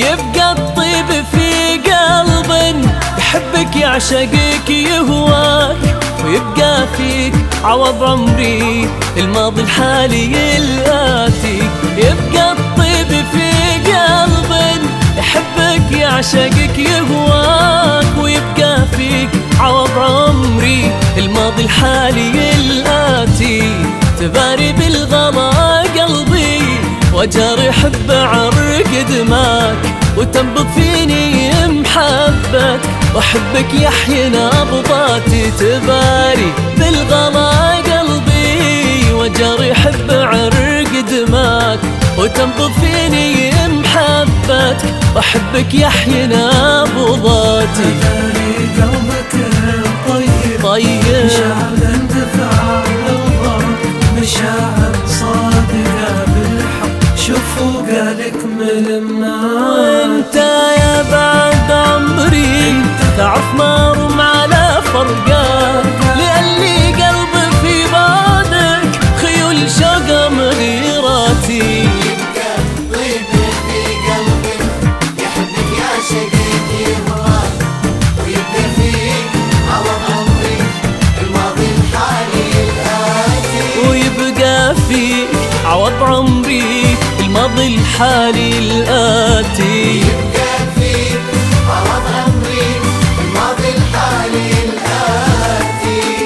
يبقى الطيب في قلب يحبك يعشقك يهواك، ويبقى فيك عوض عمري الماضي الحالي الآتي. يبقى الطيب في قلب يحبك يعشقك يهواك، ويبقى فيك عوض عمري الماضي الحالي الآتي. تباري بالغلا قلبي وجرح بعرق دماك، وتنبض فيني محبتك وأحبك يحيي نبضاتي. تباري بالغلا قلبي وجرح بعرق دماك، وتنبض فيني محبتك وأحبك يحيي نبضاتي. داري قلبك الطيب طيب مشاعر اندفاع للضرب، مشاعر صادقة بالحق، شوفوا قالك ملمات. وانت يا بعد عمري تعرف ما روم على فرقك، لأني قلبي في بعدك خيول شوق مغيراتي. يبقى طيب في قلبك يحبك يعشقك يهواك، ويبقى فيك عوض عمري الماضي الحالي الآتي. ويبقى فيك عوض عمري الماضي الحالي الآتي. يبقى فيك عوض عمري الماضي الحالي الآتي.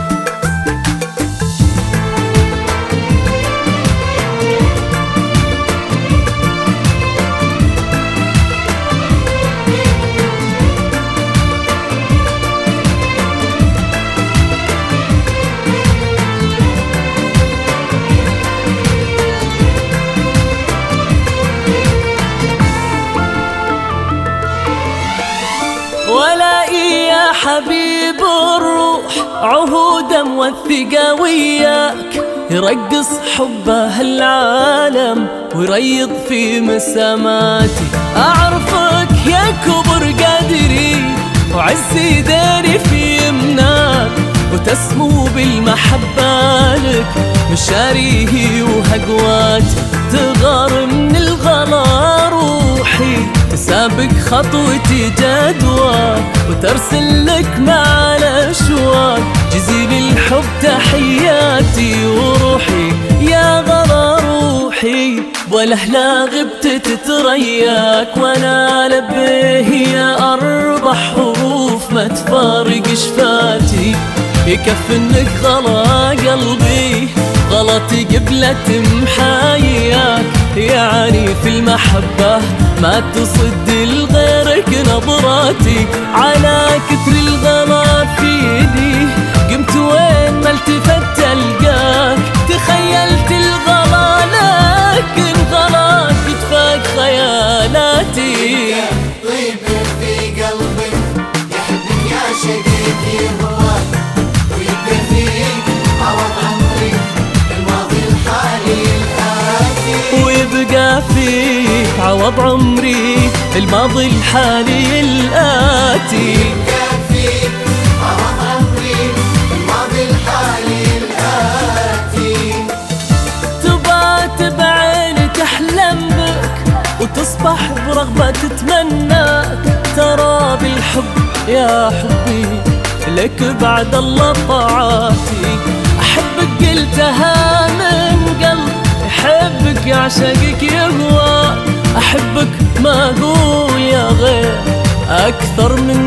ولائي يا حبيب الروح عهودا موثقة وياك، يرقص حبه العالم ويريض في مساماتي. أعرفك يا كبر قدري وعزي داري في يمناك، وتسمو بالمحبة لك مشاريه وهقواتي. تغار من الغلا روحي تسابق خطوتي جدواك، وترسل لك مع الأشواق جزيل الحب تحياتي. وروحي يا غلا روحي والأهلا غبت تترياك، وانا لبيه يا أربع حروف ما تفارق شفاتي. يكفي انك غلا قلبي غلطي قبلة محاياك، يعني في المحبة ما تصد لغيرك نظراتي. على كتر الغلا فيني قمت وين ما التفت القاك، تخيلت الغلا لكن غلاك يتفاق خيالاتي. طيب في قلبك يحبك يعشقك يهواك، ويبقى فيك عوض عمري الماضي الحالي الآتي. ويبقى فيك عوض عمري الماضي الحالي الآتي. يبقى فيك عوض عمري الماضي الحالي الآتي. تبات بعيني تحلم بك وتصبح برغبة تتمناك، ترى بالحب يا حبي لك بعد الله طاعاتي. أحبك قلتها من قلب يحبك يعشقك يهواك، أحبك ما أقول يا غير أكثر من